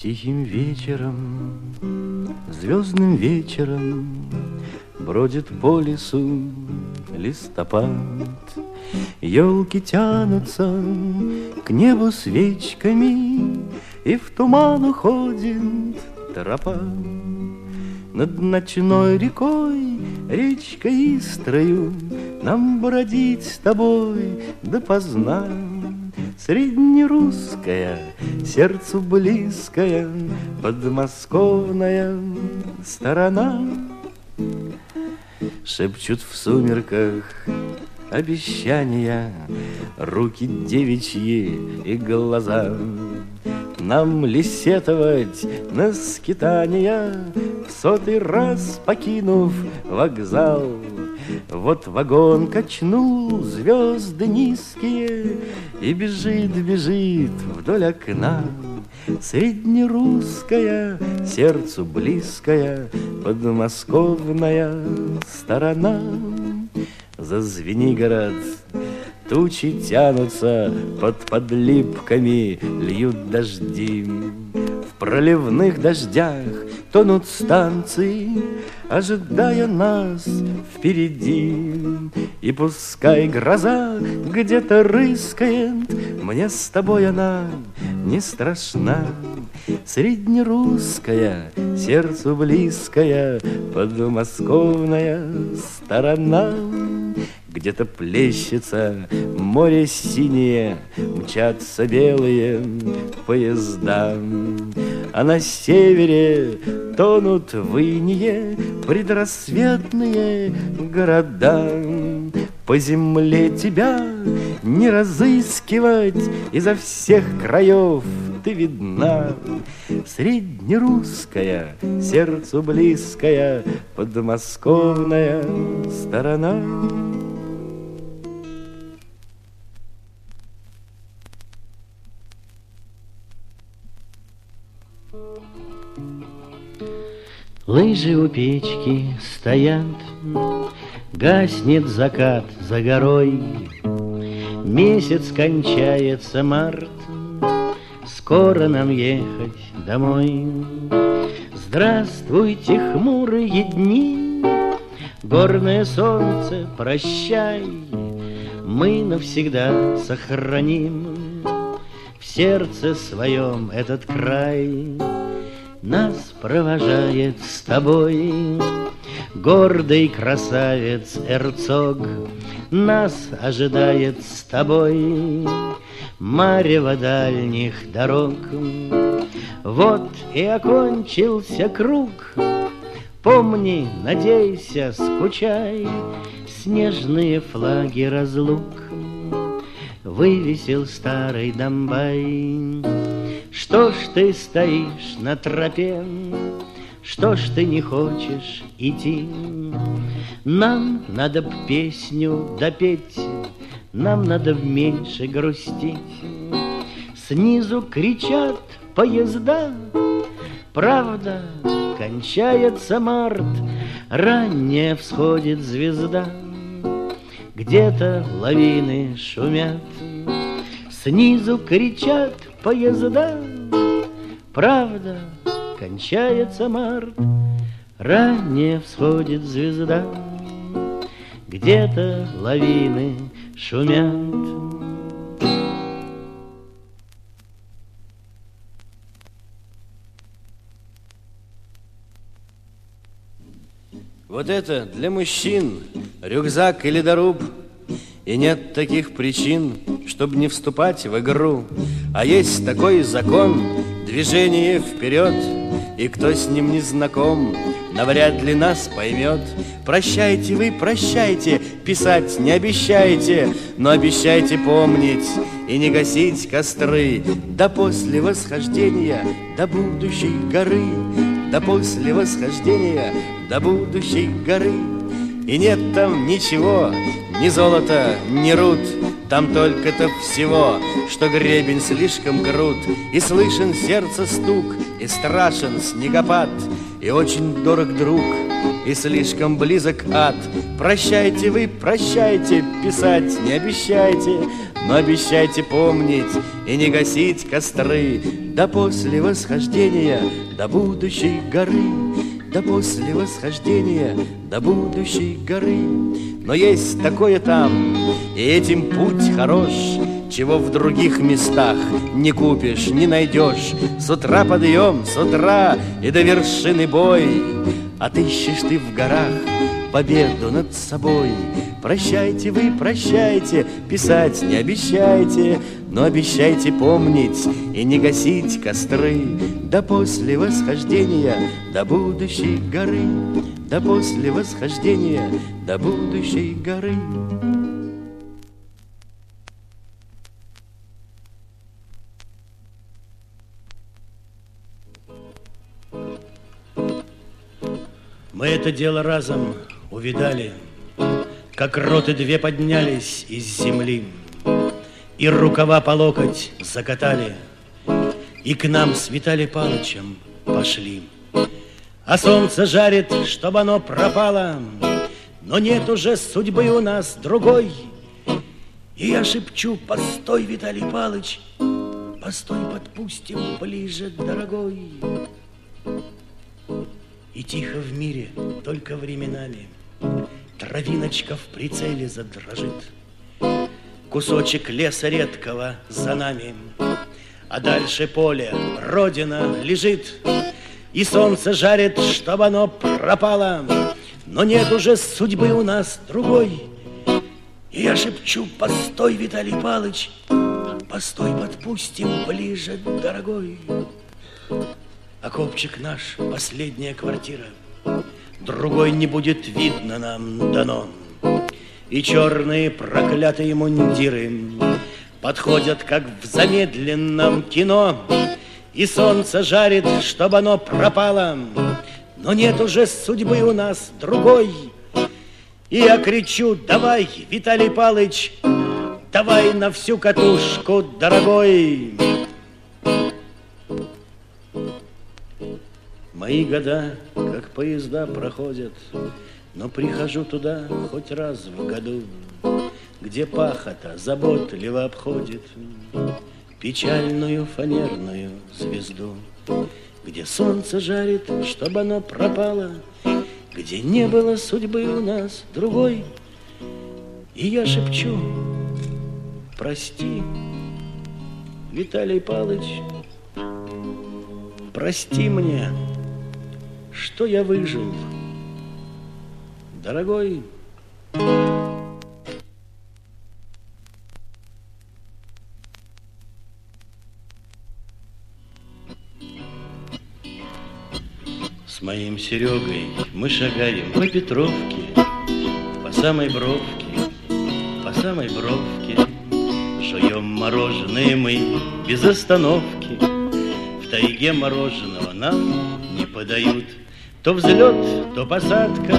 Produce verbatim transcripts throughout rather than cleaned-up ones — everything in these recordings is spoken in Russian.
Тихим вечером, звездным вечером бродит по лесу листопад. Елки тянутся к небу свечками, и в туман уходит тропа. Над ночной рекой, речкой Истрою, нам бродить с тобой допоздна. Среднерусская, сердцу близкая, подмосковная сторона. Шепчут в сумерках обещания руки девичьи и глаза. Нам ли сетовать на скитания, в сотый раз покинув вокзал? Вот вагон качнул звезды низкие и бежит, бежит вдоль окна. Среднерусская, сердцу близкая, подмосковная сторона. За Звенигород тучи тянутся, под подлипками льют дожди. В проливных дождях тонут станции, ожидая нас впереди. И пускай гроза где-то рыскает, мне с тобой она не страшна. Среднерусская, сердцу близкая, подмосковная сторона. Где-то плещется море синее, мчатся белые поезда. А на севере тонут в инее предрассветные города. По земле тебя не разыскивать, изо всех краев ты видна. Среднерусская, сердцу близкая, подмосковная сторона. Лыжи у печки стоят, гаснет закат за горой. Месяц кончается март, скоро нам ехать домой. Здравствуйте, хмурые дни, горное солнце, прощай. Мы навсегда сохраним в сердце своем этот край. Нас провожает с тобой гордый красавец Эрцог. Нас ожидает с тобой марево дальних дорог. Вот и окончился круг. Помни, надейся, скучай, снежные флаги разлук вывесил старый Домбай. Что ж ты стоишь на тропе? Что ж ты не хочешь идти? Нам надо б песню допеть, нам надо б меньше грустить. Снизу кричат поезда, правда, кончается март, ранняя всходит звезда. Где-то лавины шумят, снизу кричат поезда, правда, кончается март, ранее всходит звезда. Где-то лавины шумят. Вот это для мужчин рюкзак или доруб. И нет таких причин, чтобы не вступать в игру. А есть такой закон — движение вперед. И кто с ним не знаком, навряд ли нас поймет. Прощайте вы, прощайте, писать не обещайте, но обещайте помнить и не гасить костры до после восхождения до будущей горы. До после восхождения до будущей горы. И нет там ничего, ни золота, ни руд, там только-то всего, что гребень слишком крут. И слышен сердце стук, и страшен снегопад, и очень дорог друг, и слишком близок ад. Прощайте вы, прощайте, писать не обещайте, но обещайте помнить и не гасить костры до после восхождения до будущей горы, до после восхождения до будущей горы. Но есть такое там, и этим путь хорош, чего в других местах не купишь, не найдешь. С утра подъем, с утра и до вершины бой, отыщешь ты в горах победу над собой. Прощайте вы, прощайте, писать не обещайте, но обещайте помнить и не гасить костры до после восхождения до будущей горы, до после восхождения до будущей горы. Мы это дело разом увидали, как роты две поднялись из земли, и рукава по локоть закатали, и к нам с Виталий Палычем пошли. А солнце жарит, чтоб оно пропало, но нет уже судьбы у нас другой. И я шепчу: постой, Виталий Палыч, постой, подпустим ближе, дорогой. И тихо в мире, только временами, травиночка в прицеле задрожит. Кусочек леса редкого за нами, а дальше поле, родина лежит. И солнце жарит, чтоб оно пропало, но нет уже судьбы у нас другой. И я шепчу: постой, Виталий Палыч, постой, подпустим ближе, дорогой. Окопчик наш, последняя квартира, другой не будет видно нам дано. И черные проклятые мундиры подходят, как в замедленном кино. И солнце жарит, чтоб оно пропало, но нет уже судьбы у нас другой. И я кричу: давай, Виталий Палыч, давай на всю катушку, дорогой. Мои года, как поезда, проходят, но прихожу туда хоть раз в году, где пахота заботливо обходит печальную фанерную звезду, где солнце жарит, чтоб оно пропало, где не было судьбы у нас другой. И я шепчу: прости, Виталий Палыч, прости мне, что я выжил, дорогой. С моим Серегой мы шагаем по Петровке, по самой бровке, по самой бровке. Жуем мороженое мы без остановки. В тайге мороженого нам не подают. То взлет, то посадка,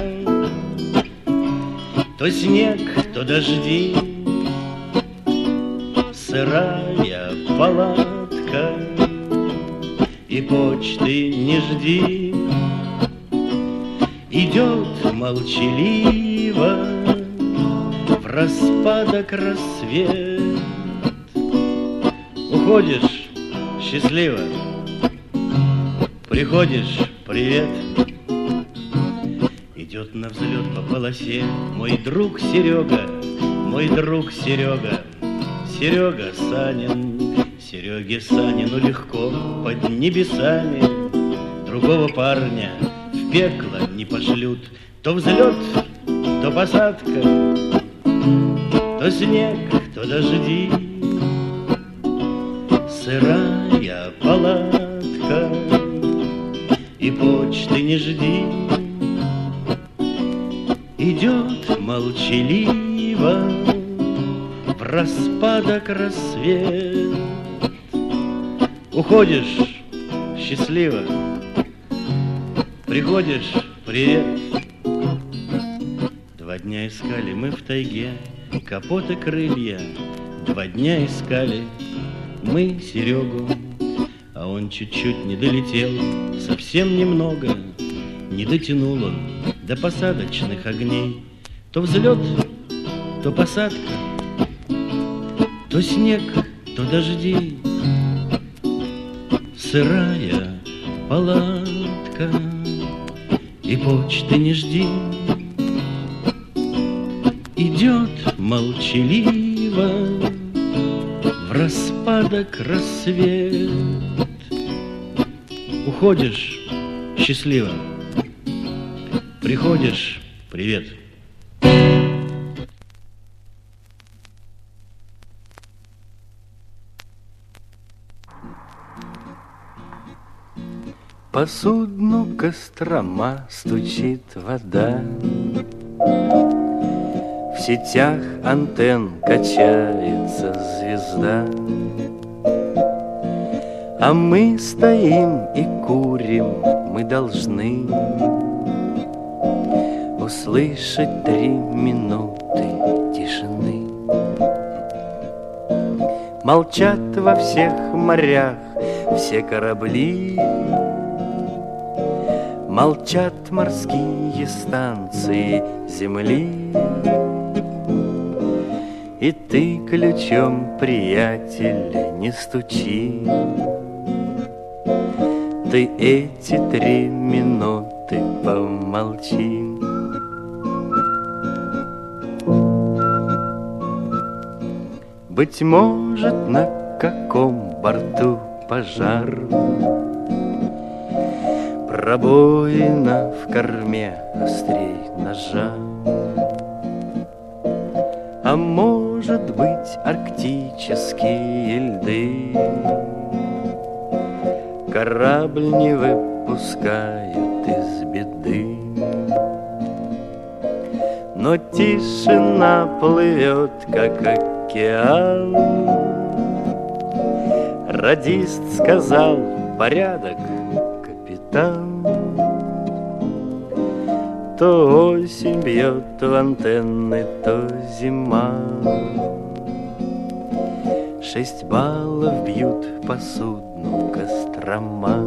то снег, то дожди, сырая палатка, и почты не жди. Идет молчаливо в распадок рассвет. Уходишь счастливо, приходишь привет. Идет на взлет по полосе мой друг Серега, мой друг Серега, Серега Санин. Сереге Санину легко под небесами, другого парня в пекло не пошлют. То взлет, то посадка, то снег, то дожди, сырая палатка, и почты не жди. Идет молчаливо в распадок рассвет. Уходишь счастливо, приходишь привет. Два дня искали мы в тайге капот и крылья. Два дня искали мы Серегу, а он чуть-чуть не долетел, совсем немного не дотянул он до посадочных огней. То взлет, то посадка, то снег, то дожди. Сырая палатка, и почты не жди. Идет молчаливо в распадок рассвет. Уходишь счастливо, приходишь привет. По судну Кострома стучит вода, в сетях антенн качается звезда, а мы стоим и курим, мы должны услышать три минуты тишины. Молчат во всех морях все корабли, молчат морские станции земли. И ты ключом, приятель, не стучи, ты эти три минуты помолчи. Быть может, на каком борту пожар, пробоина в корме острей ножа, а может быть, арктические льды корабль не выпускают из беды. Но тишина плывет, как океан. Радист сказал: порядок, капитан. То осень бьет в антенны, то зима. Шесть баллов бьют по судну Кострома.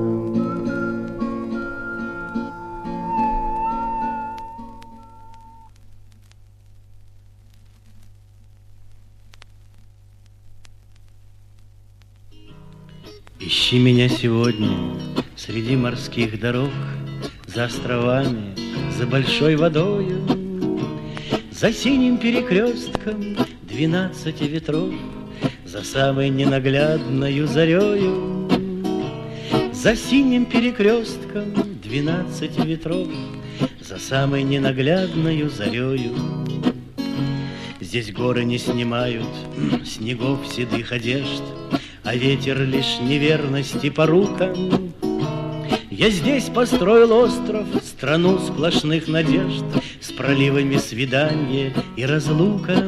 Ищи меня сегодня среди морских дорог, за островами, за большой водою, за синим перекрестком двенадцати ветров, за самой ненаглядною зарею. За синим перекрестком двенадцати ветров, за самой ненаглядною зарею. Здесь горы не снимают снегов седых одежд, а ветер лишь неверности порука. Я здесь построил остров, страну сплошных надежд, с проливами свидания и разлука.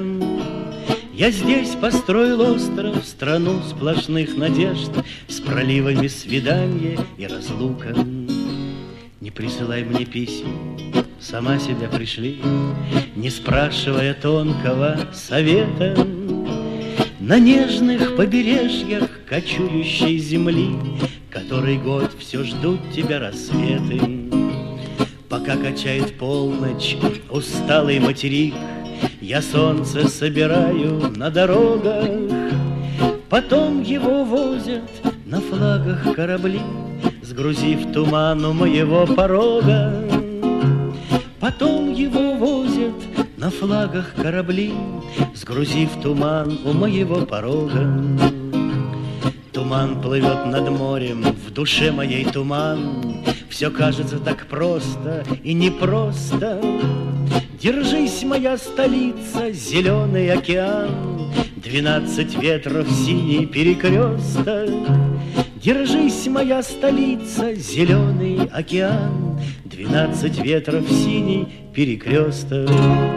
Я здесь построил остров, страну сплошных надежд, с проливами свидания и разлука. Не присылай мне писем, сама себя пришли, не спрашивая тонкого совета. На нежных побережьях кочующей земли который год все ждут тебя рассветы. Пока качает полночь усталый материк, я солнце собираю на дорогах. Потом его возят на флагах корабли, сгрузив туман у моего порога. Потом его возят на флагах корабли, сгрузив туман у моего порога. Туман плывет над морем, в душе моей туман. Все кажется так просто и непросто. Держись, моя столица, зеленый океан, двенадцать ветров, синий перекресток. Держись, моя столица, зеленый океан, двенадцать ветров, синий перекресток.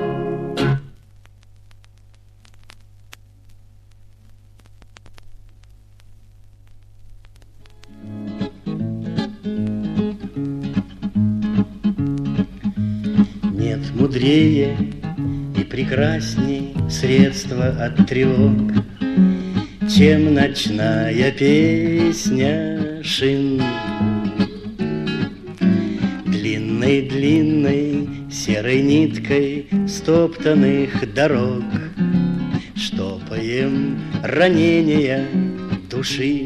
Нет мудрее и прекрасней средства от тревог, чем ночная песня шин. Длинной-длинной серой ниткой стоптанных дорог, штопаем ранения души.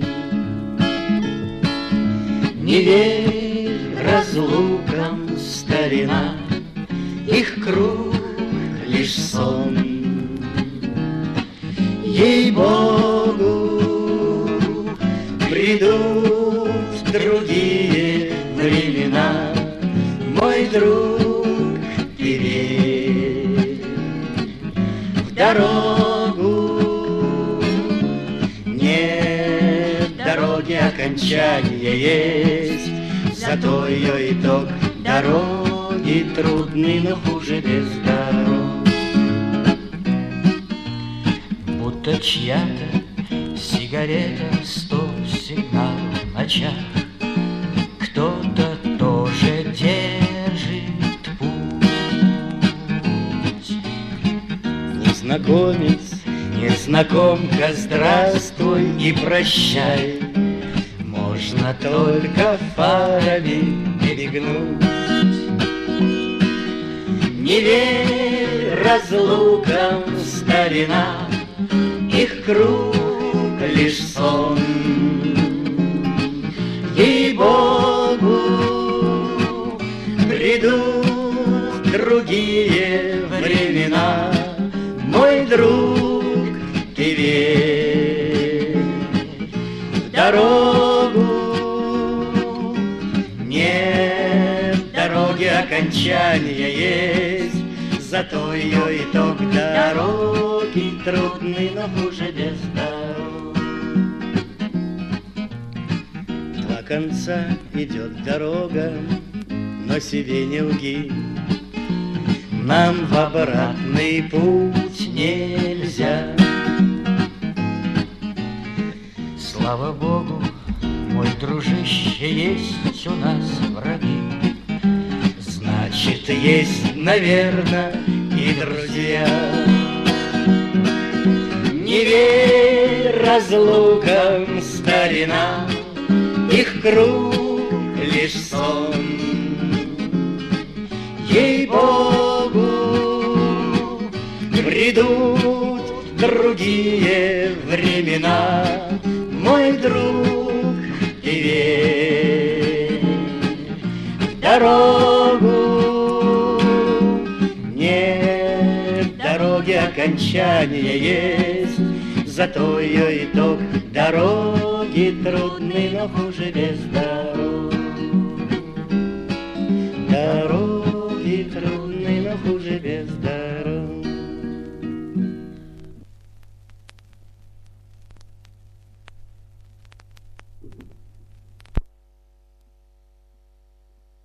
Не верь разлукам, старина, их круг лишь сон. Ей-богу, придут другие времена, мой друг, ты верь в дорогу. Нет дороги окончания есть, зато ее итог. Дороги трудны, но хуже без дорог. Будто чья-то сигарета, стоп-сигнал в ночах. Кто-то тоже держит путь. Незнакомец, незнакомка, здравствуй и прощай. Можно только фарами мигнуть. Не верь разлукам, старина, их круг лишь сон. Ей-богу, придут другие времена, мой друг, ты верь в дорогу. Нет дороги окончания есть, зато ее итог. Дороги трудны, но хуже без дорог. В два конца идет дорога, но себе не лги. Нам в обратный путь нельзя. Слава Богу, мой дружище, есть у нас враги. Значит, есть, наверное, и друзья. Не верь разлукам, старина, их круг лишь сон. Ей-богу, придут другие времена, мой друг, ты верь в дорогу. Нет дороги окончания есть, зато ее итог. Дороги трудны, но хуже без дорог. Дороги трудны, но хуже без дорог.